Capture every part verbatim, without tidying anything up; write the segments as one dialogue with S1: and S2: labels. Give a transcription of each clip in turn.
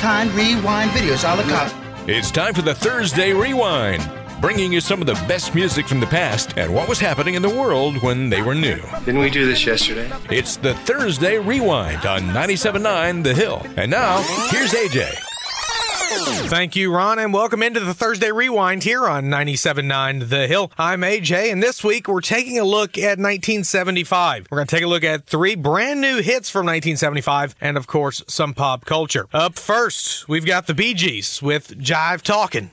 S1: one-of-a-kind rewind videos a la carte.
S2: It's time for the Thursday Rewind, bringing you some of the best music from the past and what was happening in the world when they were new.
S3: Didn't we do this yesterday?
S2: It's the Thursday Rewind on ninety-seven point nine The Hill. And now, here's A J.
S4: Thank you, Ron, and welcome into the Thursday Rewind here on ninety-seven point nine The Hill. I'm A J, and this week we're taking a look at nineteen seventy-five. We're going to take a look at three brand new hits from nineteen seventy-five and, of course, some pop culture. Up first, we've got the Bee Gees with Jive Talkin'.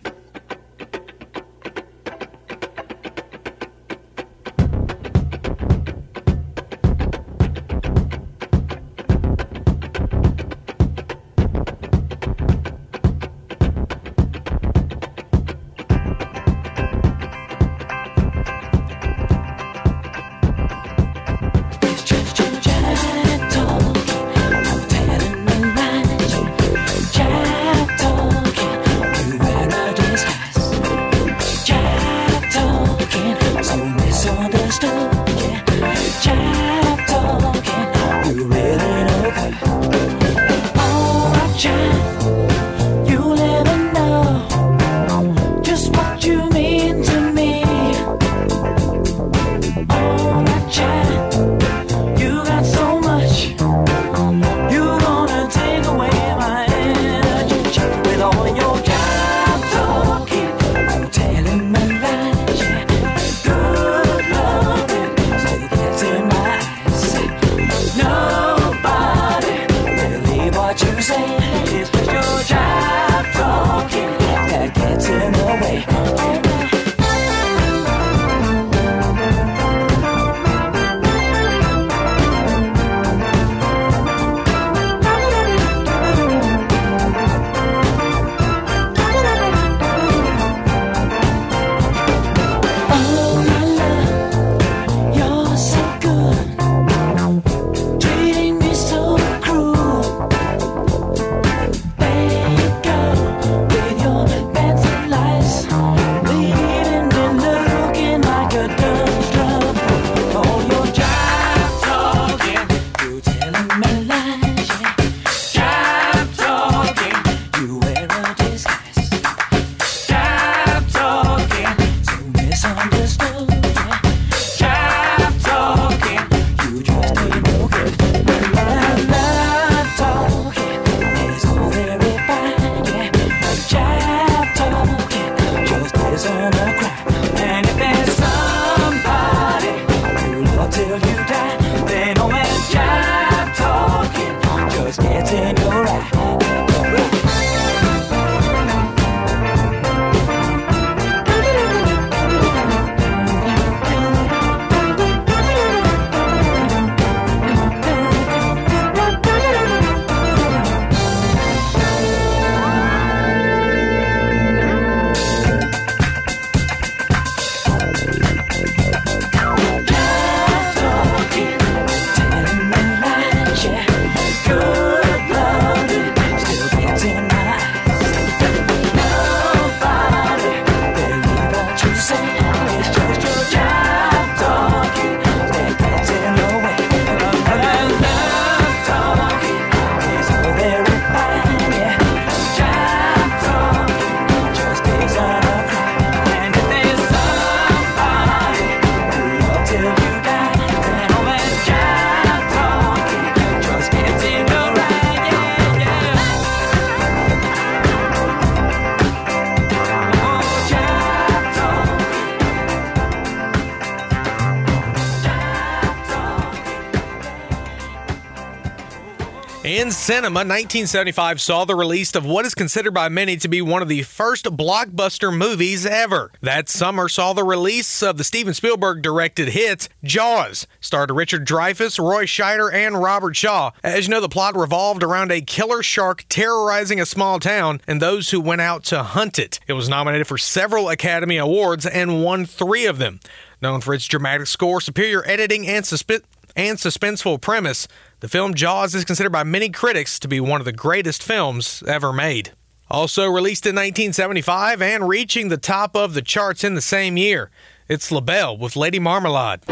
S4: In cinema, nineteen seventy-five saw the release of what is considered by many to be one of the first blockbuster movies ever. That summer saw the release of the Steven Spielberg-directed hit Jaws, starred Richard Dreyfuss, Roy Scheider, and Robert Shaw. As you know, the plot revolved around a killer shark terrorizing a small town and those who went out to hunt it. It was nominated for several Academy Awards and won three of them. Known for its dramatic score, superior editing, and suspe- and suspenseful premise, the film Jaws is considered by many critics to be one of the greatest films ever made. Also released in nineteen seventy-five and reaching the top of the charts in the same year, it's La Belle with Lady Marmalade.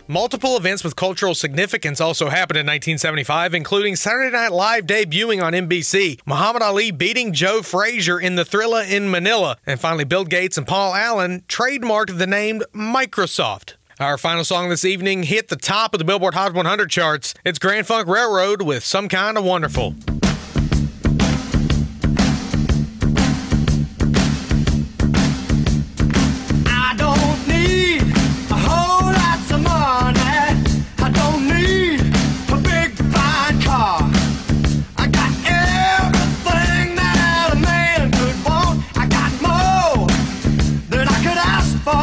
S4: Multiple events with cultural significance also happened in nineteen seventy-five, including Saturday Night Live debuting on N B C, Muhammad Ali beating Joe Frazier in the Thrilla in Manila, and finally Bill Gates and Paul Allen trademarked the name Microsoft. Our final song this evening hit the top of the Billboard Hot one hundred charts. It's Grand Funk Railroad with Some Kind of Wonderful.
S3: I don't need a whole lot of money. I don't need a big fine car. I got everything that a man could want. I got more than I could ask for.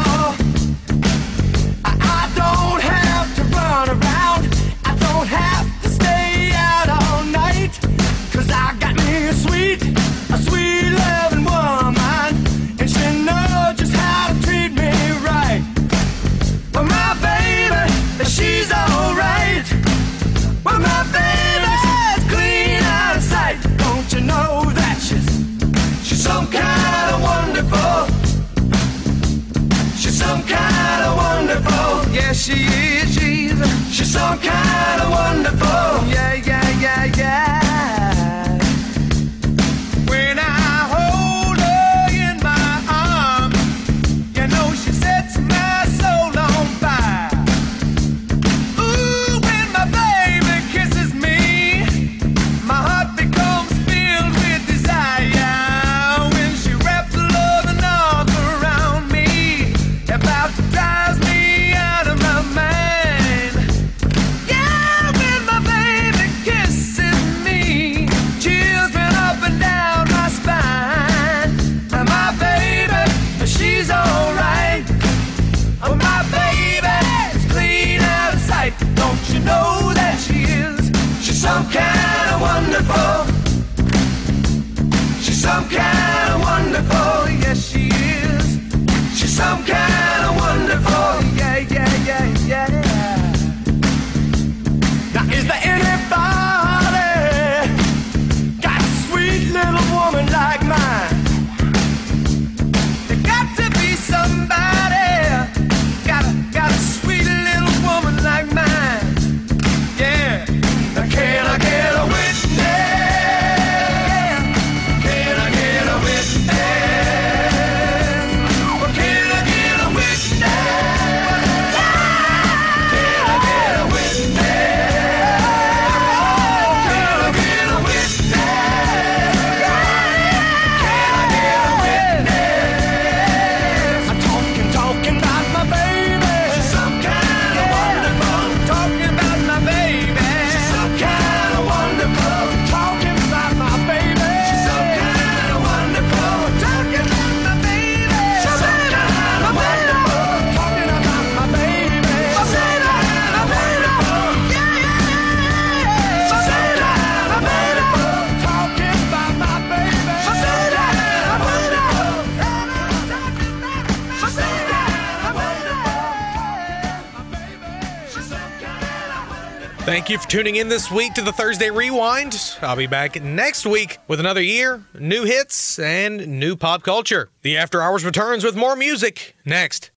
S3: I don't have to run around. I don't have to stay out all night. 'Cause I got me a sweet, a sweet loving woman. And she knows just how to treat me right. Well, my baby, she's alright. Well, my baby's clean out of sight. Don't you know that she's, she's some kind of wonderful. She's some kind of wonderful. Yeah, she is. She's, she's some kind of wonderful. Yeah, yeah, yeah, yeah. When I hold her in my arms, you know she sets my soul on fire. Ooh, when my baby kisses me, my heart becomes filled with desire. When she wraps her loving arms around me, about drives me out of my mind. Yeah, when my baby kisses me, chills run up and down my spine. And my baby, she's alright. Oh, my baby's clean out of sight. Don't you know that she is? She's some kind of wonderful. She's some kind of wonderful. Yes, she is. She's some kind of wonderful. Yeah, yeah, yeah, yeah. Now, is there anybody got a sweet little woman like mine? There got to be somebody got a, got a sweet little woman like mine. Yeah. Now, can I get a witness? Can I get a witness? Well, can I get a witness? Can I get a witness? Can I get a witness? Can I get a witness? I'm talking, talking about my baby. She's some kind of wonderful. Talking about my baby. She's some kind of wonderful. Talking about my baby. She's some kind of wonderful. Talking about my baby. She's some kind of wonderful. Talking about my baby. She's some kind of wonderful. Yeah, yeah, yeah. She's some kind of wonderful. Talking about my baby. She's some kind of wonderful. She's some kind of wonderful. My baby. She's some kind of wonderful.
S4: Thank you for tuning in this week to the Thursday Rewind. I'll be back next week with another year, new hits, and new pop culture. The After Hours returns with more music next.